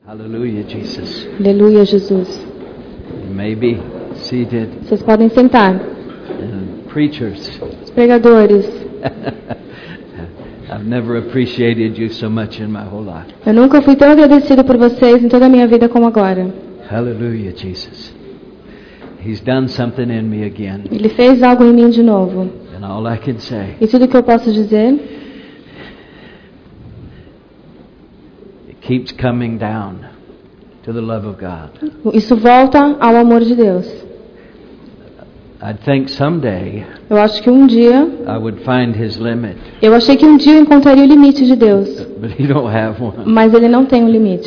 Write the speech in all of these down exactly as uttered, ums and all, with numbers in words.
Hallelujah, Jesus. Aleluia, Jesus. You may be seated. Vocês podem sentar. And preachers, Os pregadores. I've never appreciated you so much in my whole life. Eu nunca fui tão agradecido por vocês em toda a minha vida como agora. Hallelujah, Jesus. He's done something in me again. Ele fez algo em mim de novo. And all I can say, E tudo que eu posso dizer, it keeps coming down to the love of God. isso volta ao amor de Deus. I think someday Eu acho que um dia, I would find his limit, eu achei que um dia eu encontraria o limite de Deus, but he don't have one. mas ele não tem um limite.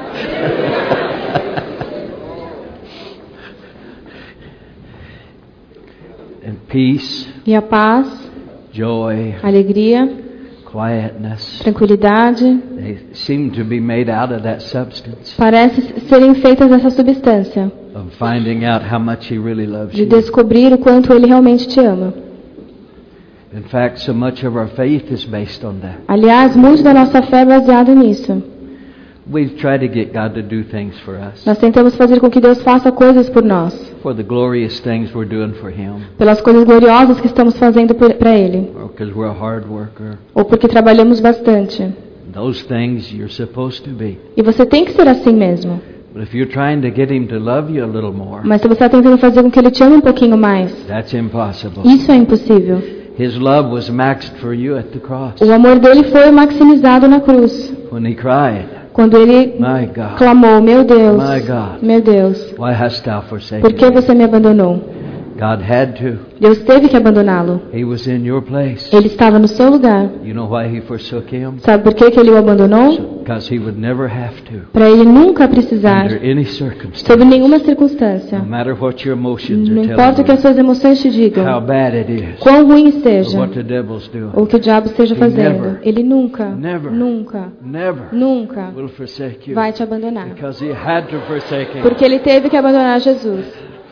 And peace, E a paz, joy, a alegria, quietness, tranquilidade, they seem to be made out of that substance parece serem feitas dessa substância, of finding out how much he really loves de you. descobrir o quanto ele realmente te ama. In fact, so much of our faith is based on that. Aliás, muito da nossa fé é baseada nisso. We try to get God to do things for us, Nós tentamos fazer com que Deus faça coisas por nós, for the glorious things we're doing for him, pelas coisas gloriosas que estamos fazendo para Ele, or because we're a hard worker. ou porque trabalhamos bastante. Those things you're supposed to be. E você tem que ser assim mesmo. But if you're trying to get him to love you a little more, Mas se você está tentando fazer com que Ele te ame um pouquinho mais, that's impossible. isso é impossível. His love was maxed for you at the cross. O amor dele foi maximizado na cruz. When he cried, Quando ele my God, clamou, meu Deus, my God, meu Deus, why hast thou forsaken por que me? você me abandonou? God had to. Deus teve que abandoná-lo. He was in your place. Ele estava no seu lugar. You know why he forsook him? Sabe por que, que ele o abandonou? Because he would never have to. Para ele nunca precisar, Under any circumstance. sob nenhuma circunstância. No matter what your emotions Não are importa o que as telling suas emoções te you, digam, how bad it is, quão ruim or esteja, what the devil's doing. ou o que o diabo esteja He fazendo. never, Ele nunca, never, nunca, Never nunca will forsake you. vai te abandonar. Because he had to forsake him. Porque ele teve que abandonar Jesus.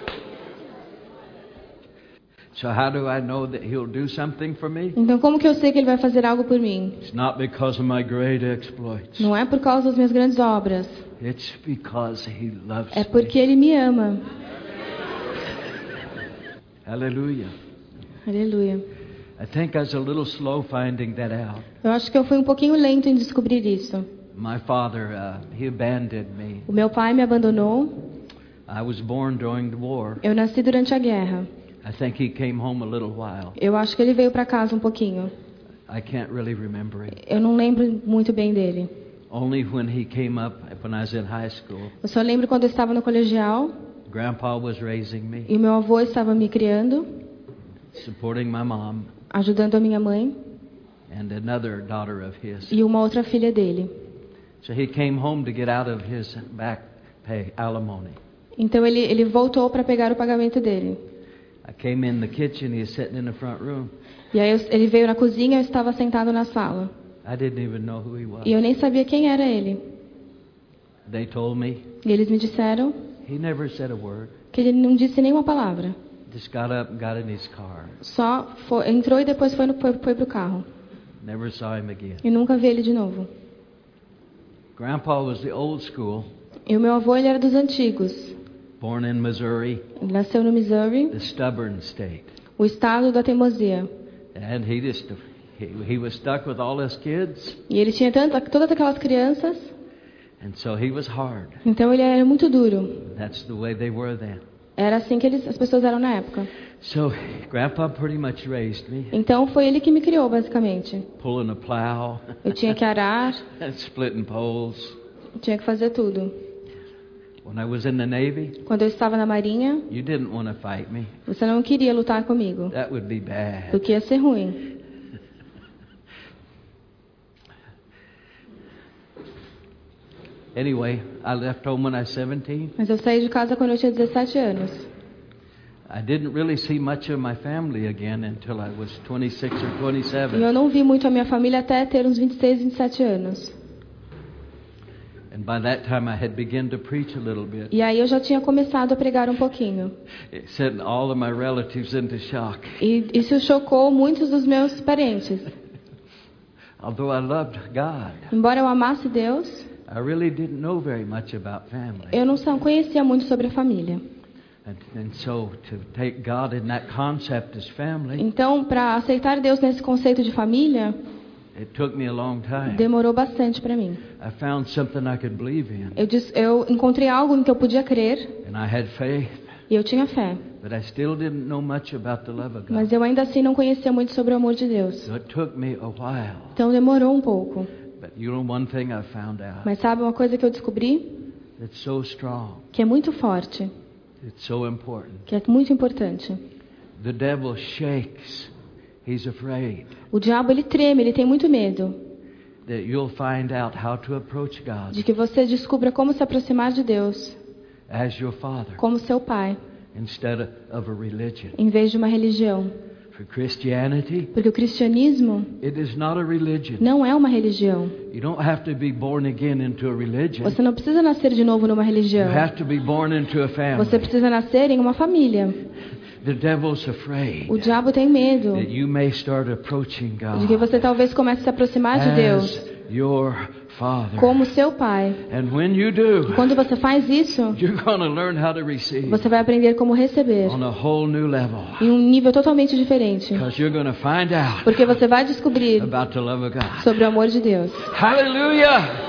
So how do I know that he'll do something for me? Então como que eu sei que ele vai fazer algo por mim? It's not because of my great exploits. Não é por causa das minhas grandes obras. It's because he loves É porque ele me ama. me. Hallelujah. Aleluia. I think I was a little slow finding that out. Eu acho que eu fui um pouquinho lento em descobrir isso. My father, uh, he abandoned me. O meu pai me abandonou. I was born during the war. Eu nasci durante a guerra. I think he came home a little while. Eu acho que ele veio para casa um pouquinho. I can't really remember it. Eu não lembro muito bem dele. Only when he came up when I was in high school. Eu só lembro quando eu estava no colegial Grandpa was raising me, e meu avô estava me criando, supporting my mom ajudando a minha mãe and another daughter of his. e uma outra filha dele. So he came home to get out of his back pay alimony. Então ele ele voltou para pegar o pagamento dele. I came in the kitchen, he was sitting in the front room. E aí eu, ele veio na cozinha, eu estava sentado na sala. I didn't even know who he was. E eu nem sabia quem era ele. They told me E eles me disseram he never said a word. que ele não disse nenhuma palavra. Just got up and got in his car. Só foi, entrou e depois foi, no, foi, foi pro carro. Never saw him again. E nunca vi ele de novo. Grandpa was the old school, E o meu avô, ele era dos antigos. born in Missouri, Ele nasceu no Missouri, the stubborn state. o estado da teimosia. And he just he, he was stuck with all his kids, E ele tinha tanto, todas aquelas crianças, and so he was hard. então ele era muito duro. That's the way they were then. Era assim que eles, as pessoas eram na época. So Grandpa pretty much raised me, Então foi ele que me criou, basicamente. pulling a plow, Eu tinha que arar, and splitting poles. eu tinha que fazer tudo. When I was in the Navy, Quando eu estava na Marinha, you didn't want to fight me. você não queria lutar comigo, That would be bad. porque ia ser ruim. Anyway, I left home when I was seventeen. Mas eu saí de casa quando eu tinha dezessete anos. I didn't really see much of my family again until I was twenty-six or E twenty-seven. eu não vi muito a minha família até ter uns vinte e seis, vinte e sete anos. And by that time I had begun to preach a little bit. E aí eu já tinha começado a pregar um pouquinho. It sent all of my relatives into shock. E isso chocou muitos dos meus parentes. Although I loved God, Embora eu amasse Deus, I really didn't know very much about family. Eu não só conhecia muito sobre a família. And, and so to take God in that concept as family, Então, para aceitar Deus nesse conceito de família, it took me a long time. demorou bastante para mim. I found something I could believe in, Eu, disse, eu encontrei algo em que eu podia crer and I had faith, e eu tinha fé. but I still didn't know much about the love of God. Mas eu ainda assim não conhecia muito sobre o amor de Deus. So it took me a while. Então demorou um pouco. But you know one thing I found out, Mas sabe uma coisa que eu descobri? it's so strong, Que é muito forte, it's so important. que é muito importante. The devil shakes, he's afraid O diabo, ele treme, ele tem muito medo that you'll find out how to approach God de que você descubra como se aproximar de Deus as your Father como seu pai, instead of, of a religion. em vez de uma religião. For Christianity, Porque o cristianismo it is not a religion. não é uma religião. You don't have to be born again into a religion. Você não precisa nascer de novo numa You religião. have to be born into a family. Você precisa nascer em uma família. The devil's afraid O diabo tem medo that you may start approaching de que God você talvez comece a se aproximar de Deus as your Father. como seu pai. And when you do, Quando você faz isso, you're going to learn how to receive você vai aprender como receber on a whole new level. em um nível totalmente diferente. Because you're going to find out Porque você vai descobrir about the love of God. sobre o amor de Deus. Hallelujah!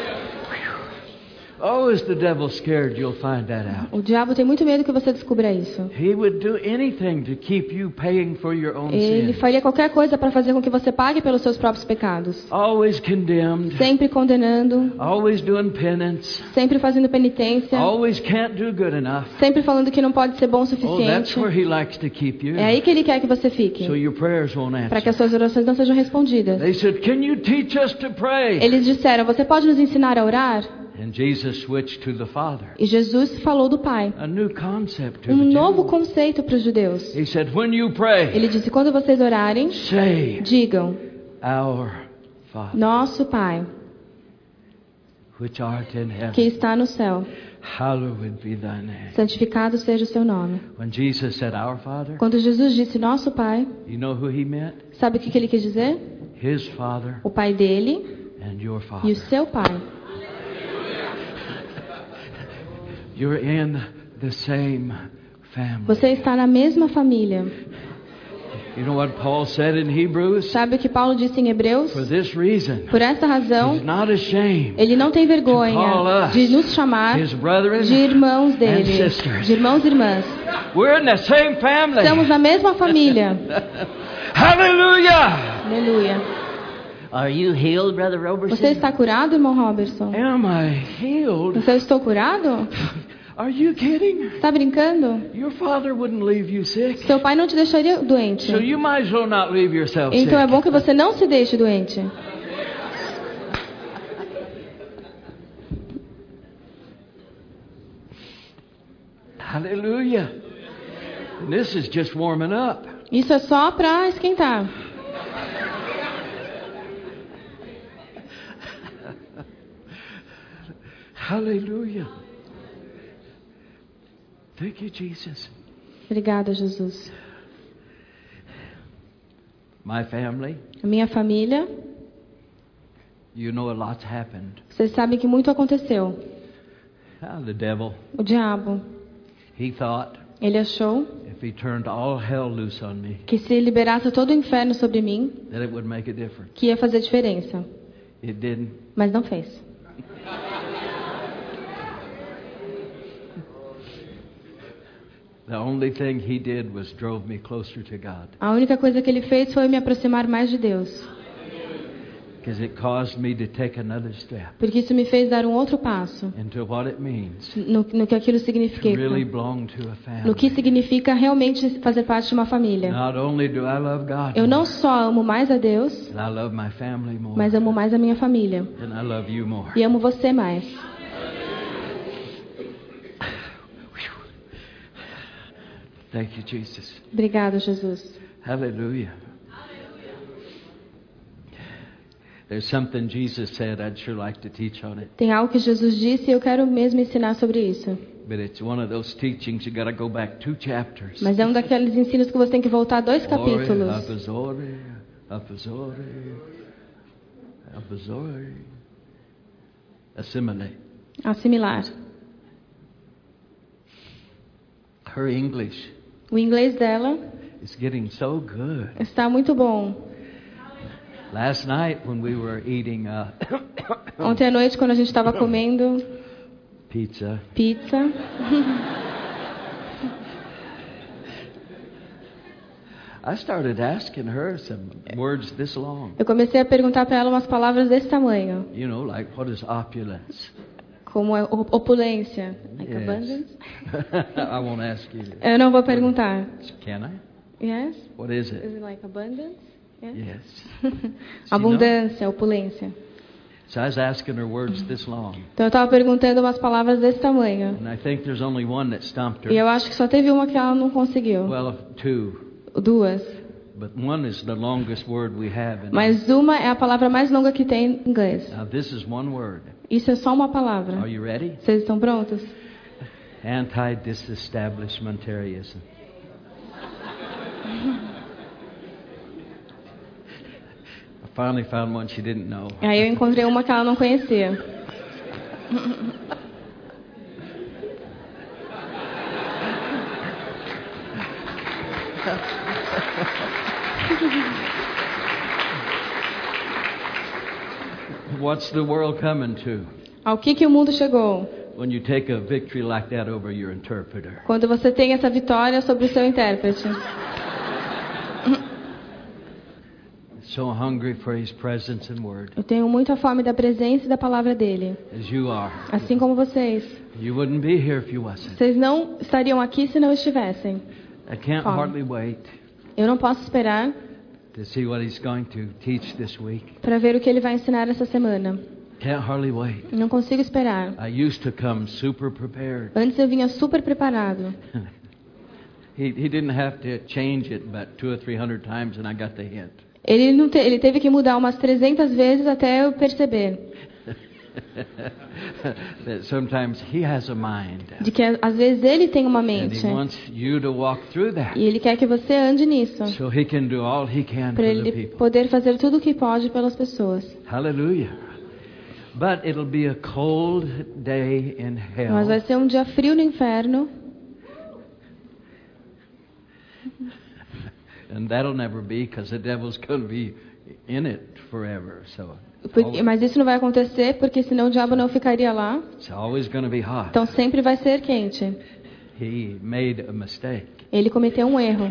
Oh, is the devil scared you'll find that out. O diabo tem muito medo que você descubra isso. He would do anything to keep you paying for your own Ele sins. faria qualquer coisa para fazer com que você pague pelos seus próprios pecados. Always condemned, Sempre condenando, always doing penance, sempre fazendo penitência, always can't do good enough. sempre falando que não pode ser bom o Oh, that's suficiente. where he likes to keep you. É aí que ele quer que você fique, So your prayers won't para que answer. as suas orações não sejam respondidas. They said, "Can you teach us to pray?" Eles disseram: você pode nos ensinar a orar? And Jesus switched to the Father. E Jesus falou do Pai. A new concept to Um the novo Jews. conceito para os judeus. He said, "When you pray, Ele disse: quando vocês orarem, say, digam: Our Father, Nosso Pai, which art in que heaven, está no céu, hallowed be thy name." santificado seja o seu nome. When Jesus said, "Our Father," Quando Jesus disse Nosso Pai, you know who he meant? sabe o que que ele quis dizer? His Father O Pai dele and your e Father. o seu Pai. You're in the same family. Você está na mesma família. You know what Paul said in Hebrews? Sabe o que Paulo disse em Hebreus? For this reason, Por essa razão, he's not ashamed ele não tem vergonha de nos chamar his brethren de irmãos and dele, sisters. de irmãos e irmãs. We're in the same family. Estamos na mesma família. Hallelujah! Aleluia. Are you healed, Brother Robertson? Você está curado, irmão Robertson? Am I healed? Você estou curado? Are you kidding? Está brincando? Your father wouldn't leave you sick. Seu pai não te deixaria doente. So you might as well not leave yourself Então é sick. bom que você não se deixe doente. Hallelujah. And this is just warming up. Isso é só para esquentar. Hallelujah. Thank you, Jesus. Obrigada, Jesus. My family, A minha família, you know a lot's happened. vocês sabem que muito aconteceu. Ah, the devil, O diabo, he thought ele achou if he turned all hell loose on me, que se liberasse todo o inferno sobre mim, that it would make a difference. que ia fazer diferença. It didn't. Mas não fez. The only thing he did was drove me closer to God. A única coisa que ele fez foi me aproximar mais de Deus. Because it caused me to take another step Porque isso me fez dar um outro passo into what it means no, no que aquilo to significa. really belong to a family. No que significa realmente fazer parte de uma família. Not only do I love God, Eu não só amo mais a Deus, but I love my family more, mas amo mais a minha família. and I love you more. E amo você mais. Thank you, Jesus. Obrigado, Jesus. Hallelujah. There's something Jesus said I'd sure like to teach on it, Tem algo que Jesus disse e eu quero mesmo ensinar sobre isso. but it's one of those teachings you got to go back two chapters. Mas é um daqueles ensinos que você tem que voltar dois capítulos. Apazore, apazore, apazore. Assimilate. Assimilar. Her English O inglês dela is getting so good. está muito bom. Last night when we were eating uh, Ontem à noite, quando a gente estava comendo pizza, pizza, I started asking her some words this long. eu comecei a perguntar para ela umas palavras desse tamanho, You know, like what is opulence? como é op- opulência, like Yes. abundance. I won't ask you. Eu não vou perguntar. Can I? Yes? What is Is it? it like abundance? Yes. Yes. Abundância, opulência. So I was asking her words this long, Então eu estava perguntando umas palavras desse tamanho. and I think there's only one that stumped E her. eu acho que só teve uma que ela não conseguiu. Well, two, Duas. but one is the longest word we have. In Mas uma é a palavra mais longa que tem em inglês. Now this is one word. Isso é só uma palavra. Are you ready? Vocês estão prontos? Anti-disestablishmentarianism. I finally found one she didn't know. Aí eu encontrei uma que ela não conhecia. What's the world coming to Ao que que o mundo chegou? when you take a victory like that over your interpreter? Quando você tem essa vitória sobre o seu intérprete. So hungry for His presence and word, Eu tenho muita fome da presença e da palavra dele. as you are. Assim como vocês. You wouldn't be here if you wasn't. Vocês não estariam aqui se não estivessem. I can't Fine. hardly wait Eu não posso esperar to see what He's going to teach this week. para ver o que ele vai ensinar essa semana. Can't hardly wait. Não consigo esperar. I used to come super prepared. Antes eu vinha super preparado. He he didn't have to change it but two or three hundred times, and I got the hint. Ele, não te, ele teve que mudar umas trezentas vezes até eu perceber. That sometimes He has a mind, De que às vezes ele tem uma and mente. He wants you to walk through that, E ele quer que você ande nisso. so He can do all He can Para for the ele people. poder fazer tudo o que pode pelas pessoas. Hallelujah. But it'll be a cold day in Mas vai hell, ser um dia frio no inferno. and that'll never be because the devil's going to be in it forever. So Porque, mas isso não vai acontecer porque senão o diabo não ficaria lá. it's always going to be hot. Então sempre vai ser quente. He made a mistake. Ele cometeu um erro.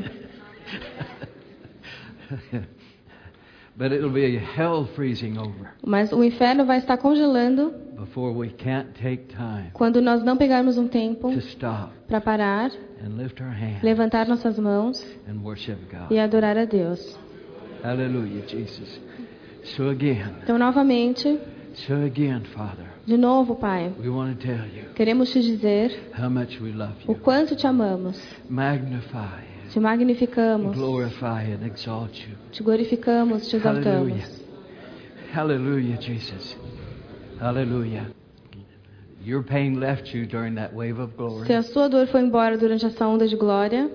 But it'll be hell freezing over Mas o inferno vai estar congelando before we can't take time quando nós não pegarmos um tempo to stop para parar, and lift our hands levantar nossas mãos and worship God. e adorar a Deus. Hallelujah, Jesus. So again, Então, novamente, so again, Father, de novo, Pai, we want to tell you queremos te dizer how much we love o you. quanto te amamos, Magnify, te magnificamos, glorify, and exalt you. te glorificamos, te Hallelujah. exaltamos. Hallelujah, Jesus. Hallelujah. Your pain left you during that wave of glory. Se a sua dor foi embora durante essa onda de glória,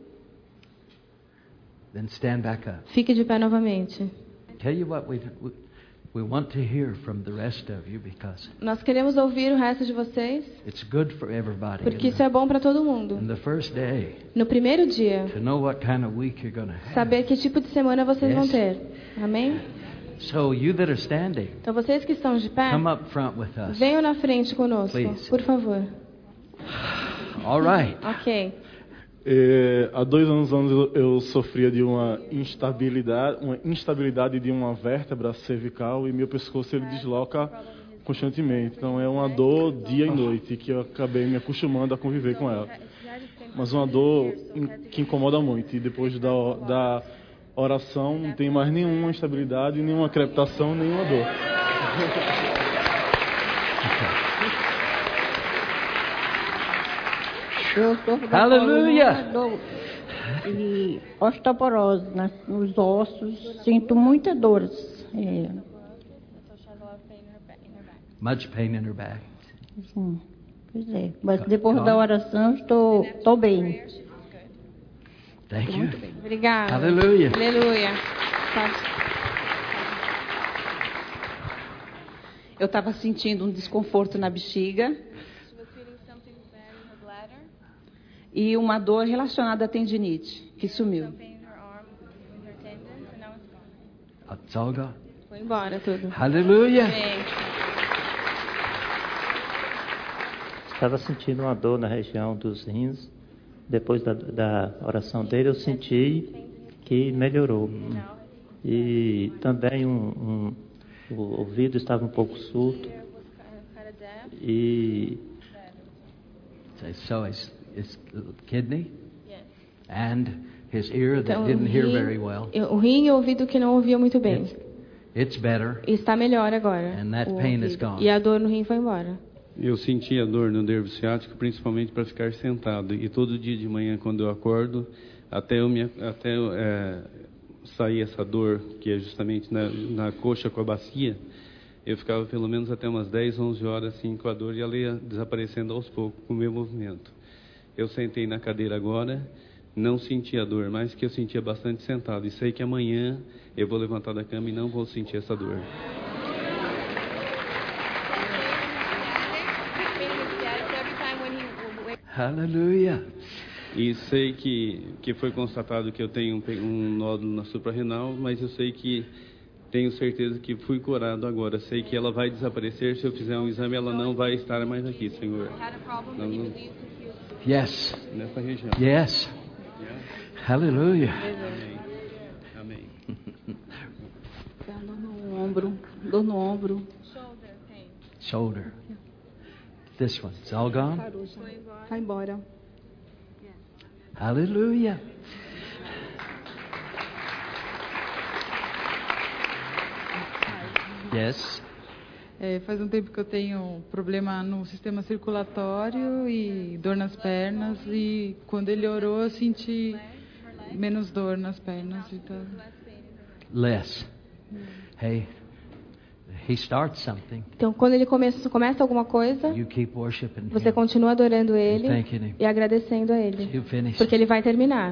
Then stand back up. fique de pé novamente. Tell you what, we we, we want to hear from the rest of you because Nós queremos ouvir o resto de vocês, it's good for everybody. porque in isso the, é bom para todo mundo. in the first day, No primeiro dia, to know what kind of week you're going to have. saber que tipo de semana vocês vão Yes. ter. Amém? So you that are standing, Então, vocês que estão de pé, come up front with us. venham na frente conosco, Please. por favor. All right. Ok. É, há dois anos eu, eu sofria de uma instabilidade, uma instabilidade de uma vértebra cervical e meu pescoço ele desloca constantemente. Então é uma dor dia e noite que eu acabei me acostumando a conviver com ela. Mas uma dor in, que incomoda muito. E depois da, da oração não tem mais nenhuma instabilidade, nenhuma crepitação, nenhuma dor. Eu sofro da Aleluia! coluna, dor e osteoporose nas, nos ossos, sinto muita dor. É, Much pain in her back. sim, pois é. Mas depois da oração estou, estou bem. Thank you. Obrigada. Aleluia. Aleluia. Tá. Eu estava sentindo um desconforto na bexiga e uma dor relacionada à tendinite, que sumiu. It's all gone. Foi embora tudo. Hallelujah. Estava sentindo uma dor na região dos rins. Depois da, da oração dele, eu senti que melhorou. E também um, um, o ouvido estava um pouco surdo. E So his, his kidney and his ear that Então, o didn't hear rim, very well. o rim e o ouvido que não ouvia muito bem. It's, it's better. E está melhor agora. And that o pain is ouvido. gone. E a dor no rim foi embora. Eu sentia dor no nervo ciático, principalmente para ficar sentado. E todo dia de manhã, quando eu acordo, até eu me, até eu, é, sair essa dor, que é justamente na, na coxa com a bacia, eu ficava pelo menos até umas dez, onze horas assim com a dor e ela ia desaparecendo aos poucos com o meu movimento. Eu sentei na cadeira agora, não sentia dor, mas que eu sentia bastante sentado. E sei que amanhã eu vou levantar da cama e não vou sentir essa dor. Hallelujah. E sei que, que foi constatado que eu tenho um, um nódulo na suprarrenal, mas eu sei que tenho certeza que fui curado agora. Sei que ela vai desaparecer. Se eu fizer um exame, ela não vai estar mais aqui, Senhor. Não, não, Yes. nessa região. Yes. Yeah. Hallelujah. Amém. Amém. Dor no ombro, dor no ombro. Shoulder. This one. It's all gone. Vai embora. Hallelujah. Yes. É, faz um tempo que eu tenho problema no sistema circulatório e dor nas pernas. E quando ele orou, eu senti menos dor nas pernas e tal. Less. Hey, he starts something. Então, quando ele começa, começa alguma coisa, You keep worshiping você him. continua adorando ele Thanking him. e agradecendo a ele. You finish. Porque ele vai terminar.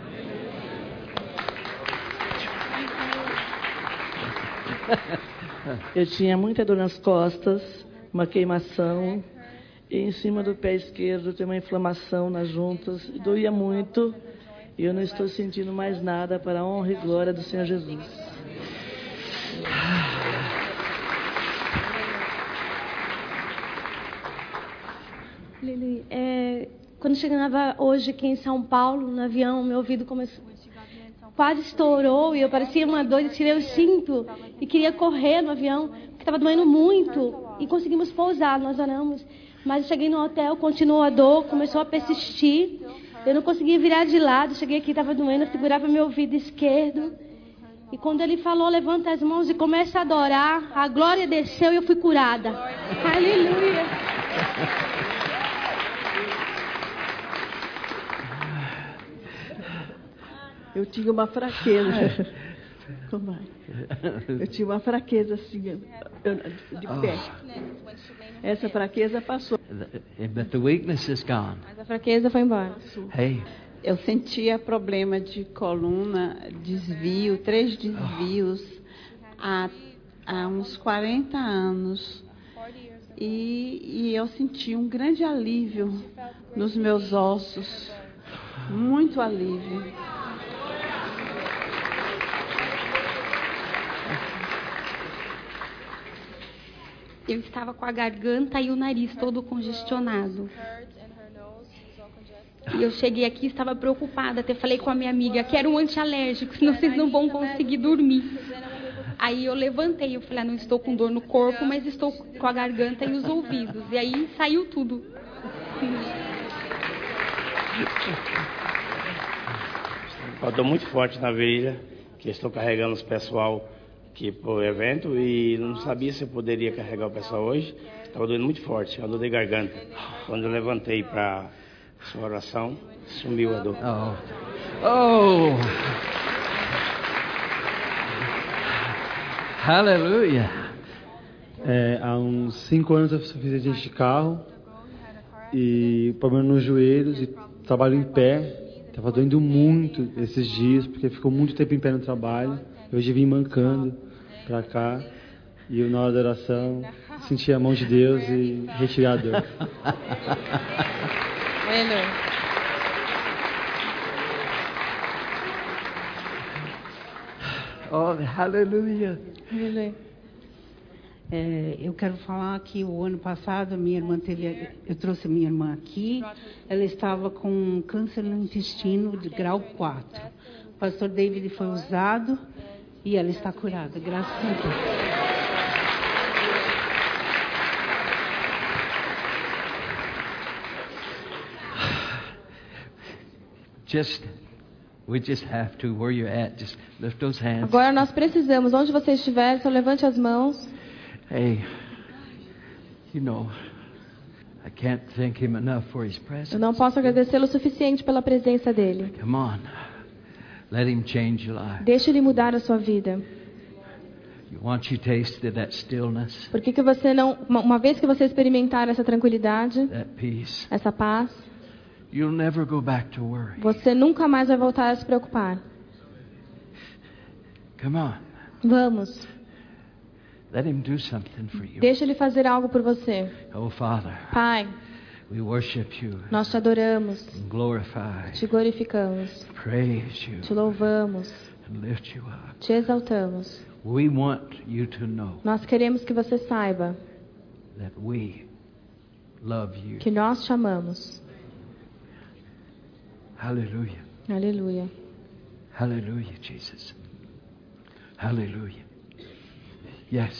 Eu tinha muita dor nas costas, uma queimação, e em cima do pé esquerdo tem uma inflamação nas juntas, e doía muito, e eu não estou sentindo mais nada para a honra e glória do Senhor Jesus. Lili, é, quando chegava hoje aqui em São Paulo, no avião, meu ouvido começou, quase estourou e eu parecia uma dor, tirei o cinto e queria correr no avião, porque estava doendo muito. E conseguimos pousar, nós oramos. Mas eu cheguei no hotel, continuou a dor, começou a persistir. Eu não conseguia virar de lado, cheguei aqui, estava doendo, eu segurava meu ouvido esquerdo. E quando ele falou, levanta as mãos e começa a adorar, a glória desceu e eu fui curada. Aleluia! Eu tinha uma fraqueza. Como é? Eu tinha uma fraqueza assim, de pé. Essa fraqueza passou. But the weakness is gone. Mas a fraqueza foi embora. Hey. Eu sentia problema de coluna, desvio, três desvios há, há uns quarenta anos. E, e eu senti um grande alívio nos meus ossos. Muito alívio. Eu estava com a garganta e o nariz todo congestionado. E eu cheguei aqui e estava preocupada. Até falei com a minha amiga, quero um antialérgico, senão vocês não vão conseguir dormir. Aí eu levantei, eu falei, ah, não estou com dor no corpo, mas estou com a garganta e os ouvidos. E aí saiu tudo. Eu estou muito forte na virilha, que estou carregando os pessoal aqui para o evento e não sabia se eu poderia carregar o pessoal hoje. Estava doendo muito forte, a dor de garganta. Quando eu levantei para sua oração, sumiu a dor. Oh. Oh. Hallelujah. É, há uns cinco anos eu fiz acidente de carro e problema nos joelhos e trabalho em pé. Estava doendo muito esses dias porque ficou muito tempo em pé no trabalho. Hoje vim mancando para cá E eu, na hora da oração, senti a mão de Deus e retirar a dor. Oh, aleluia. É, eu quero falar que o ano passado minha irmã teve, eu trouxe a minha irmã aqui, ela estava com câncer no intestino de grau quatro. O pastor David foi usado e ela está curada, graças a Deus. Just, we just have to, where you're at, just lift those hands. Agora nós precisamos, onde você estiver, só levante as mãos. Hey, you know, I can't thank him enough for his presence. Eu não posso agradecê-lo o suficiente pela presença dele. Come on, let him change your life. Deixe ele mudar a sua vida. You want you tasted that stillness, Por que que você não, uma, uma vez que você experimentar essa tranquilidade, that peace, essa paz, you'll never go back to worry. você nunca mais vai voltar a se preocupar. Come on, Vamos, let him do something for you. deixa ele fazer algo por você. Oh Father, Pai, we worship you, nós te adoramos, and glorify, te glorificamos, praise you, te louvamos, and lift you up. te exaltamos. We want you to know Nós queremos que você saiba that we love you. que nós te amamos. Hallelujah. Aleluia. Hallelujah, Jesus. Hallelujah. Yes.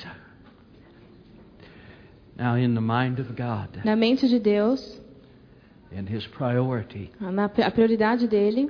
Now, in the mind of God, Na mente de Deus, in His priority, na, a prioridade dele,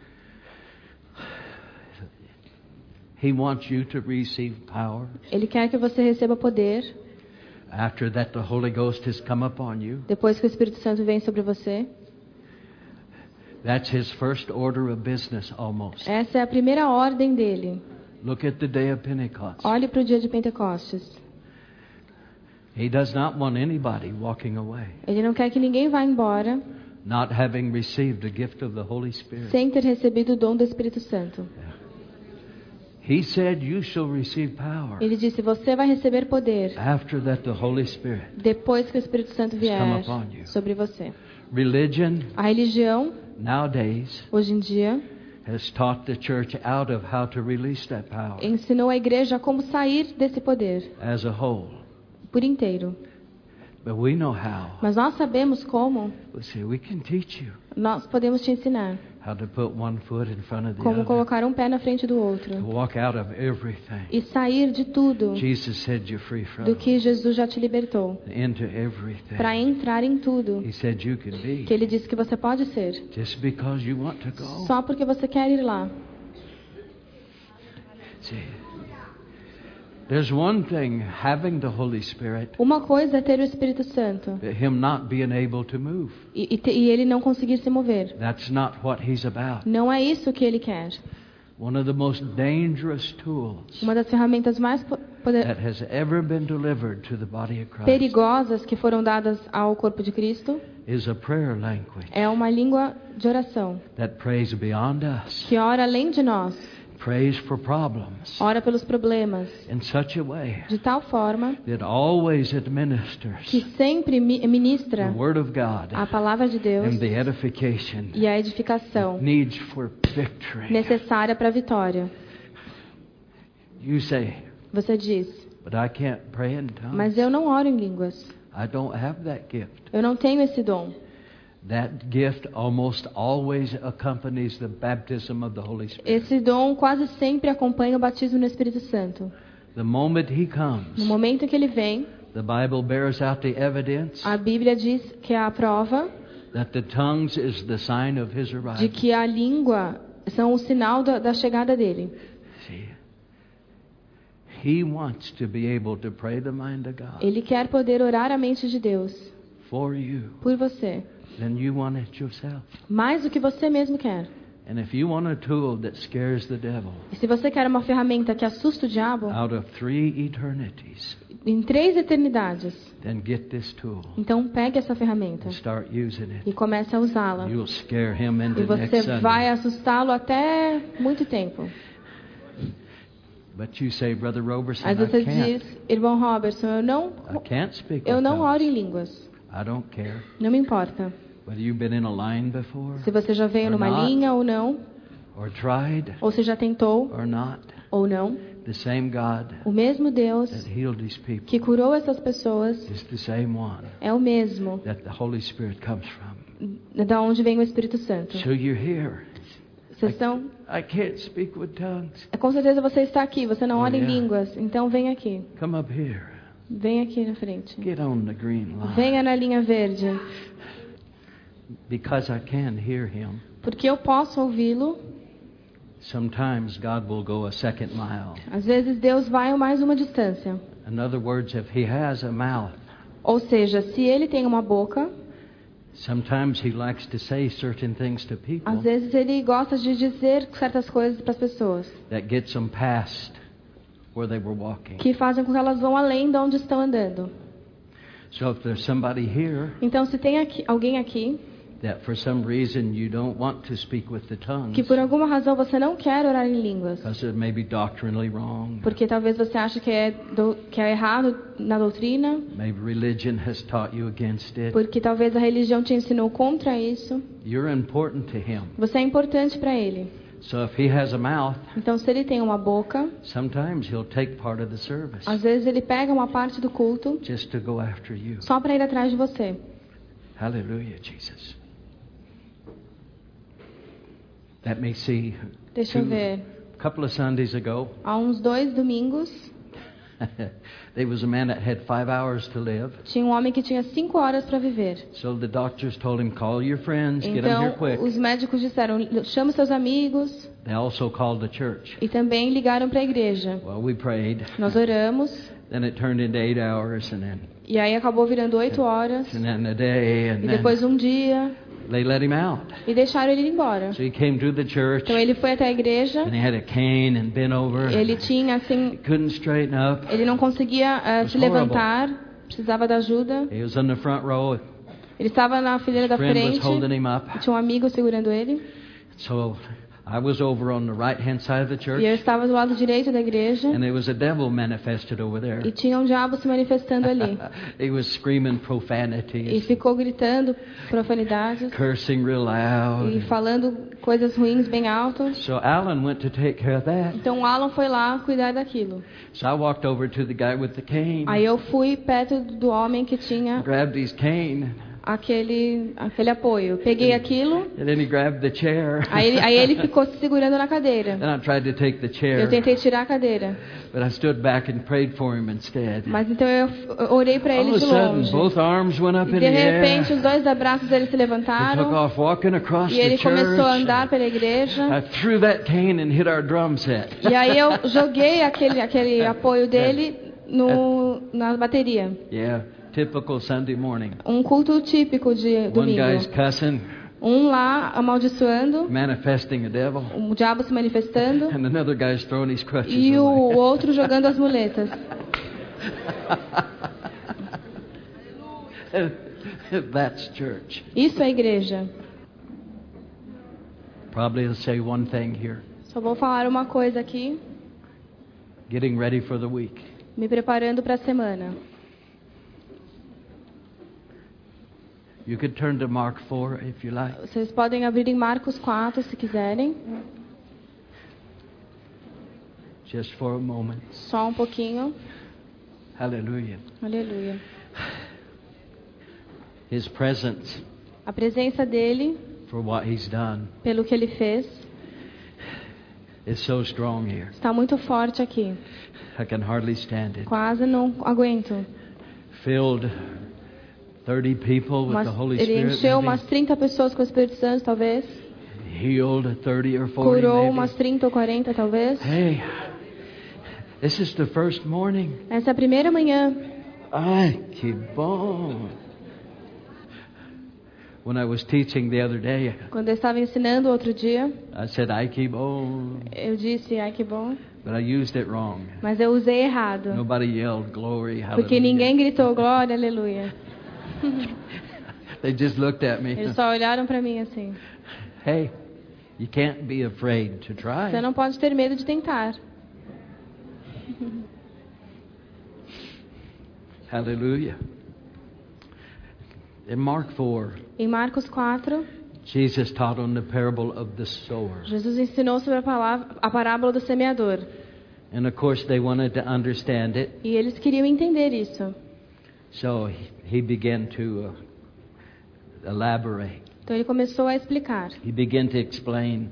He wants you to receive power. Ele quer que você receba poder After that, the Holy Ghost has come upon you. depois que o Espírito Santo vem sobre você. That's His first order of business, almost. Essa é a primeira ordem dele. Look at the day of Pentecost. Olhe para o dia de Pentecostes. He does not want anybody walking away, Ele não quer que ninguém vá embora not having received the gift of the Holy Spirit. sem ter recebido o dom do Espírito Santo. He said, "You shall receive power." Ele disse: você vai receber poder After that, the Holy Spirit. depois que o Espírito Santo vier come upon you. sobre você. Religion A religião, nowadays hoje em dia, has taught the church out of how to release that power ensinou a igreja como sair desse poder as a whole. por inteiro. But we know how. Mas nós sabemos como. We say we can teach you Nós podemos te ensinar how to put one foot in front of the como other, colocar um pé na frente do outro to walk out of everything. e sair de tudo Jesus said you're free from do que Jesus já te libertou, into everything. para entrar em tudo He said you can be que Ele disse que você pode ser, just because you want to go. só porque você quer ir lá. See, there's one thing having the Holy Spirit, Uma coisa é ter o Espírito Santo but Him not being able to move. e, e, te, e Ele não conseguir se mover. That's not what He's about. Não é isso que Ele quer. One of the most dangerous tools Uma das ferramentas mais po- poder- that has ever been delivered to the body of Christ perigosas que foram dadas ao corpo de Cristo is a prayer language é uma língua de oração that prays beyond us, que ora além de nós, prays for problems ora pelos problemas in such a way de tal forma that always administers que sempre mi- ministra the Word of God a palavra de Deus and the edification e a edificação needs for victory. necessária para a vitória. You say, Você diz: but I can't pray in tongues. mas eu não oro em línguas. I don't have that gift. Eu não tenho esse dom. That gift almost always accompanies the baptism of the Holy Spirit. Esse dom quase sempre acompanha o batismo no Espírito Santo. The moment He No comes, momento em que ele vem, the Bible bears out the evidence a Bíblia diz que é a prova that the tongues is the sign of His de arrival. que a língua são o sinal da, da chegada dele. See, He wants to be able to pray the mind of God Ele quer poder orar a mente de Deus for you por você, than you want it yourself. mais do que você mesmo quer. And if you want a tool that scares the devil E se você quer uma ferramenta que assusta o diabo, out of three eternities, em três eternidades, then get this tool então pegue essa ferramenta and start using it. e comece a usá-la. You'll scare him E into você next vai Sunday. assustá-lo até muito tempo. But you say, Brother Robertson, Mas I você can't. diz, irmão Robertson, eu não, I can't speak eu with não oro tongues. em línguas. I don't care. Não me importa. Whether you've been in a line before, Se você já veio or numa not, linha ou não, or tried, ou se já tentou or not, ou não, the same God o mesmo Deus that healed these people que curou essas pessoas is the same one é o mesmo that the Holy Spirit comes from. da onde vem o Espírito Santo. So you're here. Vocês estão... I can't speak with tongues. Com certeza você está aqui, você não Oh, ora em yeah. línguas, então vem aqui. Come up here. Vem aqui na frente. Get on the green line. Venha na linha verde. Because I can hear him. Porque eu posso ouvi-lo. Sometimes God will go a second mile. Às vezes Deus vai mais uma distância. In other words, if he has a mouth, Ou seja, se ele tem uma boca, sometimes he likes to say certain things to people às vezes ele gosta de dizer certas coisas para as pessoas, that gets them past where they were walking. que fazem com que elas vão além de onde estão andando. So if there's somebody here Então, se tem aqui, alguém aqui that for some reason you don't want to speak with the tongues, que por alguma razão você não quer orar em línguas, because it may be doctrinally wrong, porque talvez você ache que é, do, que é errado na doutrina, maybe religion has taught you against it, porque talvez a religião te ensinou contra isso, you're important to him. você é importante para ele. So if he has a mouth, Então, se ele tem uma boca, sometimes he'll take part of the service às vezes ele pega uma parte do culto just to go after you. só para ir atrás de você. Hallelujah, Jesus. Let me see. Deixa eu Two- ver. A couple of Sundays ago, Há uns dois domingos, there was a man that had five hours to live. tinha um homem que tinha cinco horas para viver. So the doctors told him, call your friends, get them here Então, quick. os médicos disseram, chama os seus amigos, They also called the church. e também ligaram para a igreja. Well, we prayed. Nós oramos, Then it turned into eight hours, and then, e aí acabou virando oito horas, and then a day, and e then depois um dia, they let him out. e deixaram ele ir embora. So he came to the church, Então ele foi até a igreja, and he had a cane and bent over. ele tinha assim, Couldn't straighten up. ele não conseguia eh, se levantar, precisava de ajuda. He was on the front row. Ele estava na fileira da Friend was frente, holding him up. e tinha um amigo segurando ele, So I was over on the right-hand side of the church, e eu estava do lado direito da igreja, and there was a devil manifested over there. e tinha um diabo se manifestando ali. He was screaming E profanities, ficou gritando profanidades cursing real e loud. falando coisas ruins bem alto. So Alan went to take care of that. Então o Alan foi lá cuidar daquilo. So I walked over to the guy with the cane, Aí eu fui perto do homem que tinha grabbed his cane, aquele, aquele apoio. Peguei aquilo, and then he grabbed the chair. aí ele, aí ele ficou se segurando na cadeira. Then I tried to take the Eu chair, tentei tirar a cadeira. but I stood back and prayed for him instead. Mas então eu eu orei para All ele of a de sudden, longe. both arms went up E in de the air. repente os dois abraços dele se He took levantaram. off walking across E ele the começou a church. andar pela igreja. I threw that cane and hit our drum set. E aí eu joguei aquele, aquele apoio dele no, na bateria. Yeah, typical Sunday morning. Um culto típico de One domingo. guy's cussing, Um lá amaldiçoando, manifesting a devil, o diabo se manifestando, and another guy's throwing his crutches e o away. outro jogando as muletas. That's church. Isso é igreja. Probably I'll say one thing here. Só vou falar uma coisa aqui, Getting ready for the week. me preparando para a semana. You could turn to Mark four if you like. Vocês podem abrir em Marcos quatro, se quiserem. Just for a moment. Só um pouquinho. Hallelujah. Aleluia. His presence A presença dele, for what he's done pelo que ele fez, is so strong here. está muito forte aqui. I can hardly stand it. Quase não aguento. Filled thirty people with Umas, the Holy ele Spirit. encheu maybe. umas trinta pessoas com o Espírito Santo, talvez. Healed thirty or forty Curou maybe. umas trinta ou quarenta, talvez. Hey, this is the first morning. Essa é a primeira manhã. Ai, que bom. When I was teaching the other day, Quando eu estava ensinando outro dia, I said, ai, que bom. eu disse, ai que bom. But I used it wrong. Mas eu usei errado. Nobody yelled glory, Porque hallelujah. ninguém gritou glória, aleluia. They just looked at me. Eles só olharam para mim assim. Hey, you can't be afraid to try. Você não pode ter medo de tentar. Hallelujah. In Mark four, Em Marcos quatro, Jesus taught on the parable of the sower. Jesus ensinou sobre a, palavra, a parábola do semeador. And of course they wanted to understand it. E eles queriam entender isso. So he began to uh, elaborate. Então ele começou a explicar. He began to explain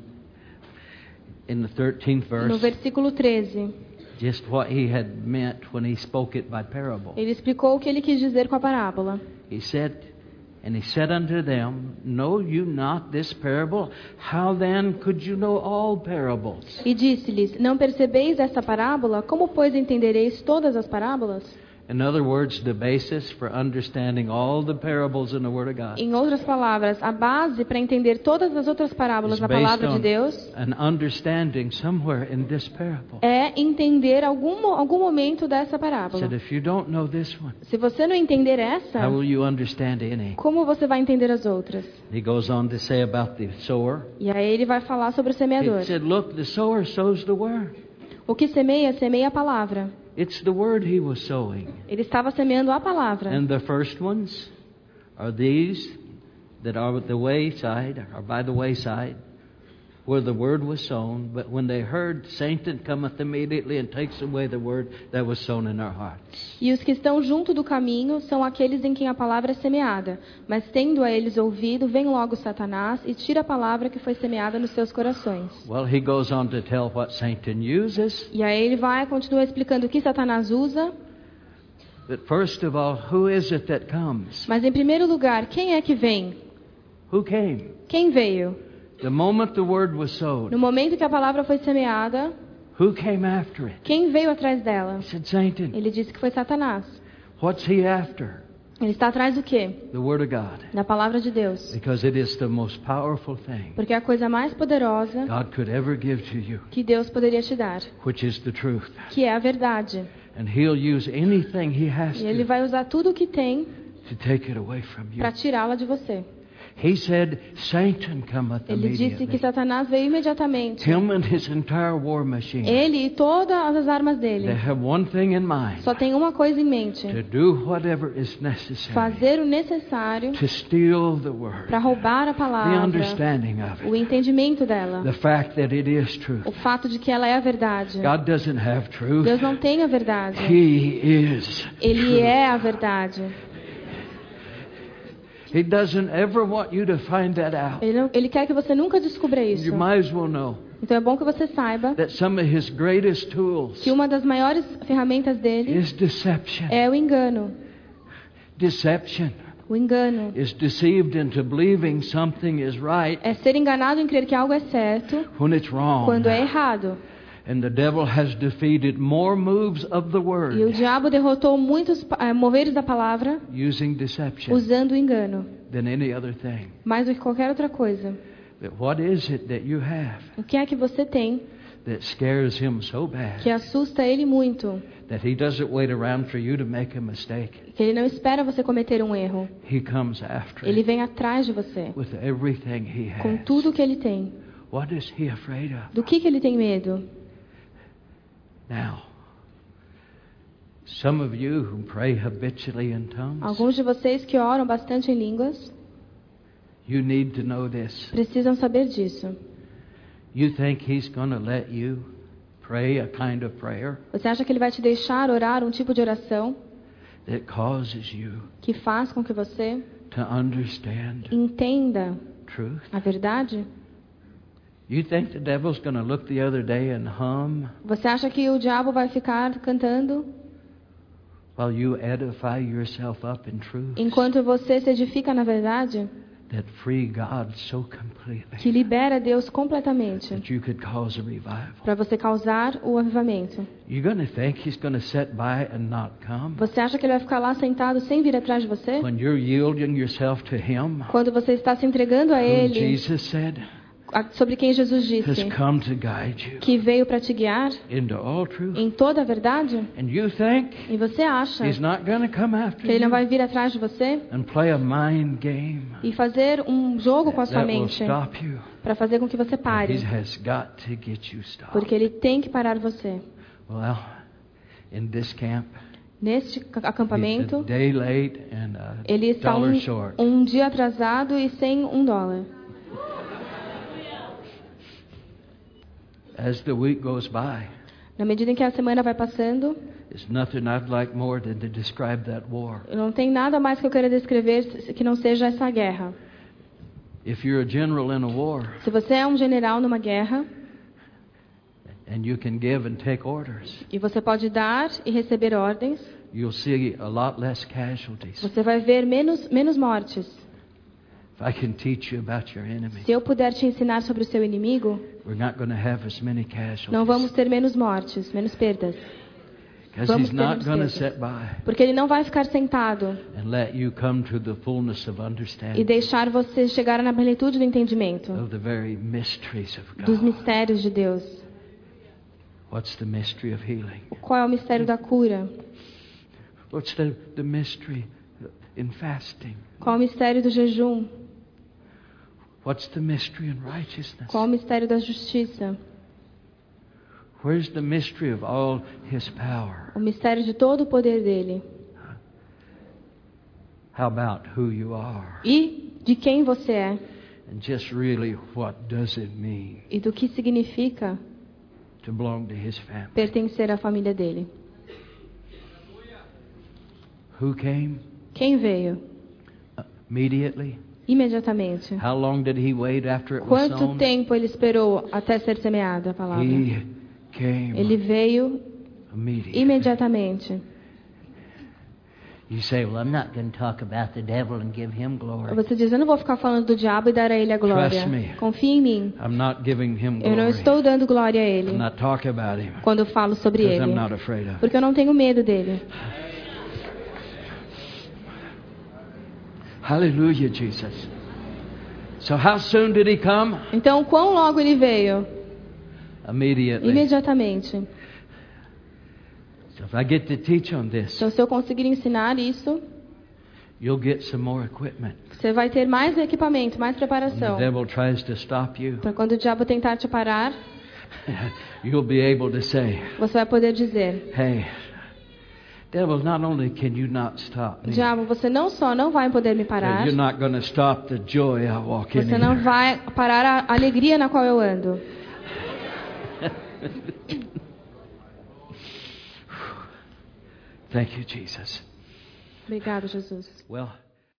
in the thirteenth verse No versículo treze, just what he had meant when he spoke it by parable. ele explicou o que ele quis dizer com a parábola. He said, and he said unto them, Know you not this parable? How then could you know all parables? E disse-lhes: Não percebeis esta parábola? Como, pois, entendereis todas as parábolas? In other words, the basis for understanding all the parables in the Word of God Em outras palavras, a base para entender todas as outras parábolas is na based palavra de on Deus an understanding somewhere in this parable. é entender algum, algum momento dessa parábola. Said, if you don't know this one, Se você não entender essa, how will you understand any? como você vai entender as outras? He goes on to say about the sower. E aí ele vai falar sobre o semeador. He said, look, the sower sows the word. O que semeia, semeia a palavra. It's the word he was sowing. Ele estava semeando a palavra. And the first ones are these that are at the wayside, or by the wayside, where the word was sown. But when they heard, Satan cometh immediately and takes away the word that was sown in their hearts. E os que estão junto do caminho são aqueles em quem a palavra é semeada. Mas tendo a eles ouvido, vem logo Satanás e tira a palavra que foi semeada nos seus corações. Well, he goes on to tell what Satan uses. E aí ele vai continuar explicando o que Satanás usa. But first of all, who is it that comes? Mas em primeiro lugar, quem é que vem? Who came? Quem veio? The moment the word was sowed, No momento que a palavra foi semeada, who came after it? quem veio atrás dela? He said, Satan. Ele disse que foi Satanás. What's he after? Ele está atrás do quê? The word of God. Da palavra de Deus. Because it is the most powerful thing Porque é a coisa mais poderosa God could ever give to you, que Deus poderia te dar, which is the truth. que é a verdade. And he'll use anything he has E ele to vai usar tudo o que tem to take it away from you. para tirá-la de você. He said, Satan cometh Ele disse que immediately. Satanás veio imediatamente. Him and his entire war machine. Ele e todas as armas They dele have one thing in mind: só tem uma coisa em mente: to do whatever is necessary fazer o necessário to steal the word, para roubar a the palavra, understanding of o it, entendimento dela, the fact that it is truth. o fato de que ela é a verdade. God doesn't have truth. Deus não tem a verdade. He is Ele truth. é a verdade. He doesn't ever want you to find that out. Ele, não, ele quer que você nunca descubra isso. You might as well know Então é bom que você saiba that some of his greatest tools que uma das maiores ferramentas dele is deception. é o engano. Deception O engano is deceived into believing something is right é ser enganado em crer que algo é certo when it's wrong. quando é errado. And the devil has defeated more moves of the E o word diabo derrotou muitos uh, moveres da palavra using deception usando o engano, than any other thing. mais do que qualquer outra coisa. But what is it that you have O que é que você tem that scares him so bad que assusta ele muito, that he doesn't wait around for you to make a mistake? que ele não espera você cometer um erro? He comes after Ele it vem atrás de você with everything he com has. tudo que ele tem. What is he afraid of? Do que, que ele tem medo? Now, some of you who pray habitually in tongues, Alguns de vocês que oram bastante em línguas you need to know this. precisam saber disso. You think he's going to let you pray a kind of prayer Você acha que ele vai te deixar orar um tipo de oração that causes you que faz com que você to understand entenda truth? a verdade? You think the devil's going to look the other day and hum Você acha que o diabo vai ficar cantando while you edify yourself up in truth enquanto você se edifica na verdade? that free God so completely Que libera Deus completamente that you could cause a revival? para você causar o avivamento. You're going to think he's going to sit by and not come Você acha que ele vai ficar lá sentado sem vir atrás de você? when you're yielding yourself to him, Quando você está se entregando a whom ele, Jesus said sobre quem Jesus has disse come to guide you que veio para te guiar into all truth. em toda a verdade? And you think E você acha he's not going to come after que ele não you vai vir atrás de você and play a mind game e fazer um jogo com a sua that will mente stop you? para fazer com que você He pare, has got to get you stopped. porque ele tem que parar você. Well, in this camp, Neste acampamento, He's a day late and a ele está dollar um, short. um dia atrasado e sem um dólar. As the week goes by, Na medida em que a semana vai passando, there's nothing I'd like more than to describe that war. não tem nada mais que eu queira descrever que não seja essa guerra. If you're a general in a war Se você é um general numa guerra and you can give and take orders, e você pode dar e receber ordens, you'll see a lot less casualties. você vai ver menos, menos mortes. If I can teach you about your enemy, Se eu puder te ensinar sobre o seu inimigo, we're not going to have as many casualties. não vamos ter menos mortes, menos perdas. Because Vamos he's ter not menos going to perdas. sit by Porque ele não vai ficar sentado and let you come to the fullness of e understanding deixar você chegar na plenitude do entendimento of the very mysteries of dos God. mistérios de Deus. What's the mystery of healing? Qual é o mistério da cura? What's the, the mystery in fasting? Qual é o mistério do jejum? What's the mystery in righteousness? Qual é o mistério da justiça? Where's the mystery of all His power? O mistério de todo o poder dele. How about who you are? E de quem você é? And just really, what does it mean E do que significa to belong to His family? pertencer à família dele? Who came Quem veio? immediately? Imediatamente. How long did He wait after it was Quanto sown? tempo ele esperou até ser semeada a palavra? He came Ele veio immediately. imediatamente. You say, well, I'm not going to talk about the devil and give him glory. Você diz, eu não vou ficar falando do diabo e dar a ele a glória. Trust me. Confie em mim. I'm not giving Him Eu não glory. estou dando glória a I'm ele not talking about Him. quando eu falo sobre Because ele. I'm not afraid of Him. Porque eu não tenho medo dele. Hallelujah, Jesus. So how soon did He come? Então, quão logo ele veio? Immediately. Imediatamente. So if I get to teach on this, Então, se eu conseguir ensinar isso, you'll get some more equipment. você vai ter mais equipamento, mais When the preparação. devil tries to stop you, Para quando o diabo tentar te parar, you'll be able to say, você vai poder dizer: hey, devil, not only can you not stop me, diabo, você não só não vai poder me parar, you're not going to stop the joy I walk in você não here. vai parar a alegria na qual eu ando. Thank you, Jesus. Obrigado, Jesus. Well,